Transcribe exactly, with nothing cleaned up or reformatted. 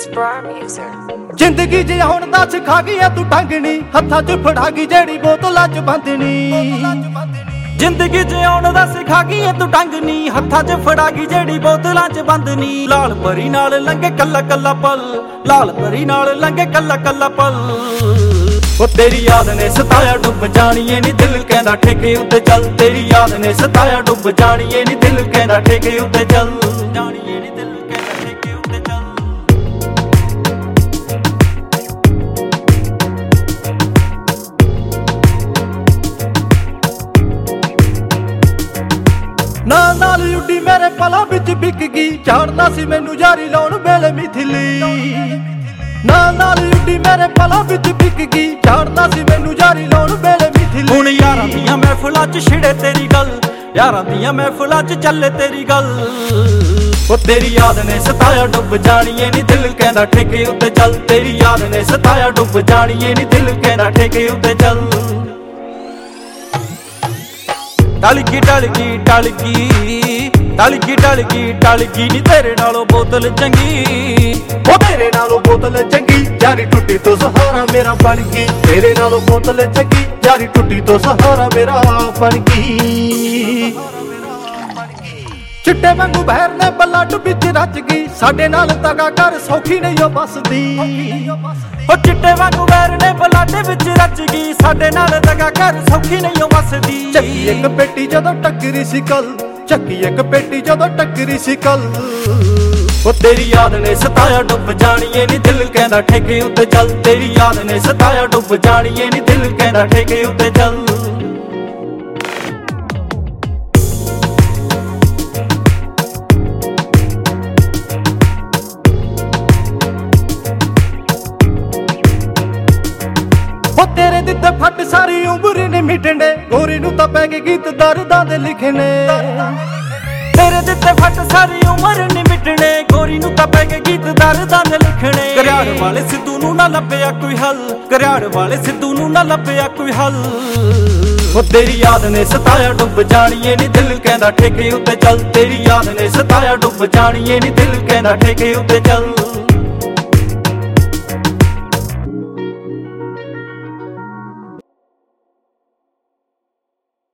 It's Bra Music. ਜ਼ਿੰਦਗੀ ਜਿਉਣ ਦਾ ਸਿਖਾ ਗਈ ਐ ਤੂੰ ਢੰਗਣੀ, ਹੱਥਾਂ 'ਚ ਫੜਾ ਗਈ ਜਿਹੜੀ ਬੋਤਲਾਂ 'ਚ ਬੰਦਣੀ। ਜ਼ਿੰਦਗੀ ਜਿਉਣ ਦਾ ਸਿਖਾ ਗਈ ਐ ਤੂੰ ਢੰਗਣੀ, ਹੱਥਾਂ 'ਚ ਫੜਾ ਗਈ ਜਿਹੜੀ ਬੋਤਲਾਂ 'ਚ ਬੰਦਣੀ। ਲਾਲ ਪਰੀ ਨਾਲ ਲੰਘੇ ਕੱਲਾ ਕੱਲਾ ਪਲ, ਲਾਲ ਪਰੀ ਨਾਲ ਲੰਘੇ ਕੱਲਾ ਕੱਲਾ ਪਲ। ਉਹ ਤੇਰੀ ਯਾਦ ਨੇ ਸਤਾਇਆ ਡੁੱਬ ਜਾਣੀਏ ਨੀ ਦਿਲ ਕਹਿੰਦਾ ਠੇਕੇ ਉੱਤੇ ਚੱਲ। ਤੇਰੀ ਯਾਦ ਨੇ ਸਤਾਇਆ ਡੁੱਬ ਜਾਣੀਏ ਨੀ ਦਿਲ ਕਹਿੰਦਾ ਠੇਕੇ ਉੱਤੇ ਚੱਲ। ਜਾਣੀਏ ਨੀ ਦਿਲ ਕਹਿੰਦਾ ਠੇਕੇ ਉੱਤੇ ਚੱਲ। ਨਾਲ ਨਾਲ ਉੱਡੀ ਮੇਰੇ ਪਲਾਂ ਵਿੱਚ ਵਿਕ ਗਈ, ਜਾਣਦਾ ਸੀ ਮੈਨੂੰ ਯਾਰੀ ਲਾਉਣ ਵੇਲੇ ਮਿਥਲੀ। ਨਾਲ ਨਾਲ ਉੱਡੀ ਮੇਰੇ ਪਲਾਂ ਵਿੱਚ ਵਿਕ ਗਈ, ਜਾਣਦਾ ਸੀ ਮੈਨੂੰ ਯਾਰੀ ਲਾਉਣ ਵੇਲੇ ਮਿਥਲੀ। ਹੁਣ ਯਾਰਾਂ ਦੀਆਂ ਮਹਿਫਲਾਂ 'ਚ ਛਿੜੇ ਤੇਰੀ ਗੱਲ, ਯਾਰਾਂ ਦੀਆਂ ਮਹਿਫਲਾਂ 'ਚ ਚੱਲੇ ਤੇਰੀ ਗੱਲ। ਉਹ ਤੇਰੀ ਯਾਦ ਨੇ ਸਤਾਇਆ ਡੁੱਬ ਜਾਣੀਏ ਨੀ ਦਿਲ ਕਹਿੰਦਾ ਠੇਕੇ ਉੱਤੇ ਚੱਲ। ਤੇਰੀ ਯਾਦ ਨੇ ਸਤਾਇਆ ਡੁੱਬ ਜਾਣੀਏ ਨੀ ਦਿਲ ਕਹਿੰਦਾ ਠੇਕੇ ਉੱਤੇ ਚੱਲ। ਟਲ ਗਈ ਟਲ ਗਈ ਟਲ ਗਈ ਟਲ ਗਈ ਟਲ ਗਈ ਟਲ ਗਈ ਨੀ ਤੇਰੇ ਨਾਲੋਂ ਬੋਤਲ ਚੰਗੀ। ਉਹ ਤੇਰੇ ਨਾਲੋਂ ਬੋਤਲ ਚੰਗੀ, ਯਾਰੀ ਟੁੱਟੀ ਤੋਂ ਸਹਾਰਾ ਮੇਰਾ ਬਣ ਗਈ। ਤੇਰੇ ਨਾਲੋਂ ਬੋਤਲ ਚੰਗੀ, ਯਾਰੀ ਟੁੱਟੀ ਤੋਂ ਸਹਾਰਾ ਮੇਰਾ ਬਣ ਗਈ। ਚਿੱਟੇ ਵਾਂਗੂ ਬਹਿਰ ਨੇ ਬਲੱਡ ਵਿੱਚ ਰਚ ਗਈ, ਸਾਡੇ ਨਾਲ ਤਗਾ ਕਰ ਸੌਖੀ ਨਹੀਂ ਉਹ ਬਸਦੀ। ਉਹ ਚਿੱਟੇ ਵਾਂਗੂ ਬਹਿਰ ਨੇ ਬਲੱਡ ਵਿੱਚ ਰਚ ਗਈ, ਸਾਡੇ ਨਾਲ ਤਗਾ ਕਰ ਸੌਖੀ ਨਹੀਂ ਉਹ ਬਸਦੀ। ਚੱਕੀ ਇੱਕ ਪੇਟੀ ਜਦੋਂ ਟੱਕਰੀ ਸੀ ਕੱਲ, ਚੱਕੀ ਇੱਕ ਪੇਟੀ ਜਦੋਂ ਟੱਕਰੀ ਸੀ ਕੱਲ। ਉਹ ਤੇਰੀ ਯਾਦ ਨੇ ਸਤਾਇਆ ਡੁੱਬ ਜਾਣੀਏ ਨੀ ਦਿਲ ਕਹਿੰਦਾ ਠੇਕੇ ਉੱਤੇ ਚੱਲ। ਤੇਰੀ ਯਾਦ ਨੇ ਸਤਾਇਆ ਡੁੱਬ ਜਾਣੀਏ ਨੀ ਦਿਲ ਕਹਿੰਦਾ ਠੇਕੇ ਉੱਤੇ ਚੱਲ। ਉਹ ਤੇਰੇ ਦਿੱਤੇ ਫੱਟ ਸਾਰੀ ਉਮਰ ਨੇ ਮਿਟਣੇ, ਗੋਰੀ ਨੂੰ ਤਾਂ ਪੈ ਗਏ ਗੀਤ ਦਰਦਾਂ ਦੇ ਲਿਖਣੇ। ਤੇਰੇ ਦਿੱਤੇ ਫੱਟ ਸਾਰੀ ਉਮਰ ਨੀ ਮਿਟਣੇ, ਗੋਰੀ ਨੂੰ ਤਾਂ ਪੈ ਗਏ ਗੀਤ ਦਰਦਾਂ ਦੇ ਲਿਖਣੇ। ਘਰਿਆੜ ਵਾਲੇ ਸਿੱਧੂ ਨੂੰ ਨਾ ਲੱਭਿਆ ਕੋਈ ਹੱਲ, ਘਰਿਆੜ ਵਾਲੇ ਸਿੱਧੂ ਨੂੰ ਨਾ ਲੱਭਿਆ ਕੋਈ ਹੱਲ। ਉਹ ਤੇਰੀ ਯਾਦ ਨੇ ਸਤਾਇਆ ਡੁੱਬ ਜਾਣੀਏ ਨੀ ਦਿਲ ਕਹਿੰਦਾ ਠੇਕੇ ਉੱਤੇ ਚੱਲ। ਤੇਰੀ ਯਾਦ ਨੇ ਸਤਾਇਆ ਡੁੱਬ ਜਾਣੀਏ ਨੀ ਦਿਲ ਕਹਿੰਦਾ ਠੇਕੇ ਉੱਤੇ ਚੱਲ।